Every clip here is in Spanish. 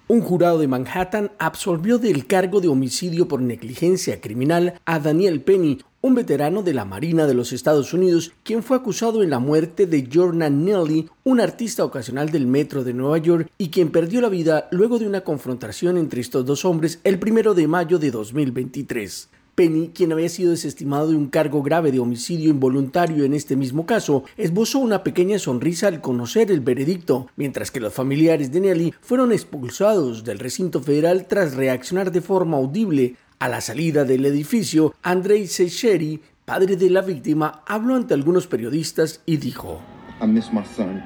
Un jurado de Manhattan absolvió del cargo de homicidio por negligencia criminal a Daniel Penny, un veterano de la Marina de los Estados Unidos, quien fue acusado en la muerte de Jordan Neely, un artista ocasional del metro de Nueva York y quien perdió la vida luego de una confrontación entre estos dos hombres el 1 de mayo de 2023. Penny, quien había sido desestimado de un cargo grave de homicidio involuntario en este mismo caso, esbozó una pequeña sonrisa al conocer el veredicto, mientras que los familiares de Neely fueron expulsados del recinto federal tras reaccionar de forma audible. A la salida del edificio, Andrei Secheri, padre de la víctima, habló ante algunos periodistas y dijo: I miss my son.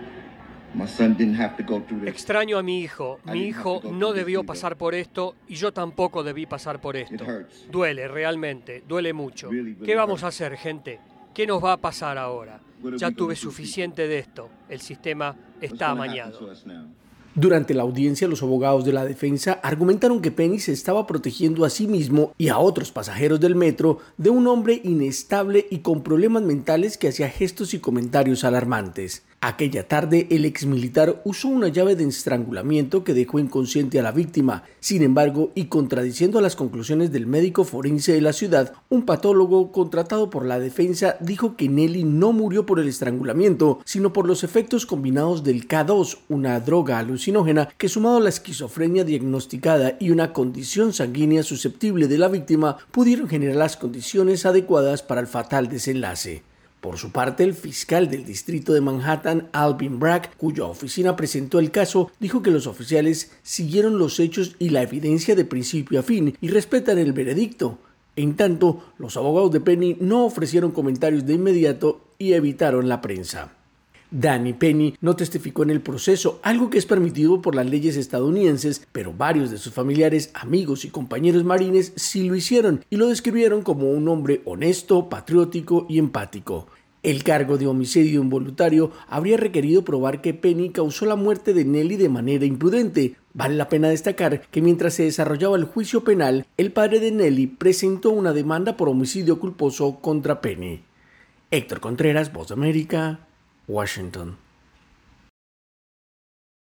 Extraño a mi hijo. Mi hijo no debió pasar por esto y yo tampoco debí pasar por esto. Duele, realmente, duele mucho. ¿Qué vamos a hacer, gente? ¿Qué nos va a pasar ahora? Ya tuve suficiente de esto. El sistema está amañado. Durante la audiencia, los abogados de la defensa argumentaron que Penny se estaba protegiendo a sí mismo y a otros pasajeros del metro de un hombre inestable y con problemas mentales que hacía gestos y comentarios alarmantes. Aquella tarde, el exmilitar usó una llave de estrangulamiento que dejó inconsciente a la víctima. Sin embargo, y contradiciendo las conclusiones del médico forense de la ciudad, un patólogo contratado por la defensa dijo que Neely no murió por el estrangulamiento, sino por los efectos combinados del K2, una droga alucinógena que, sumado a la esquizofrenia diagnosticada y una condición sanguínea susceptible de la víctima, pudieron generar las condiciones adecuadas para el fatal desenlace. Por su parte, el fiscal del distrito de Manhattan, Alvin Bragg, cuya oficina presentó el caso, dijo que los oficiales siguieron los hechos y la evidencia de principio a fin y respetan el veredicto. En tanto, los abogados de Penny no ofrecieron comentarios de inmediato y evitaron la prensa. Danny Penny no testificó en el proceso, algo que es permitido por las leyes estadounidenses, pero varios de sus familiares, amigos y compañeros marines sí lo hicieron y lo describieron como un hombre honesto, patriótico y empático. El cargo de homicidio involuntario habría requerido probar que Penny causó la muerte de Neely de manera imprudente. Vale la pena destacar que mientras se desarrollaba el juicio penal, el padre de Neely presentó una demanda por homicidio culposo contra Penny. Héctor Contreras, Voz de América, Washington.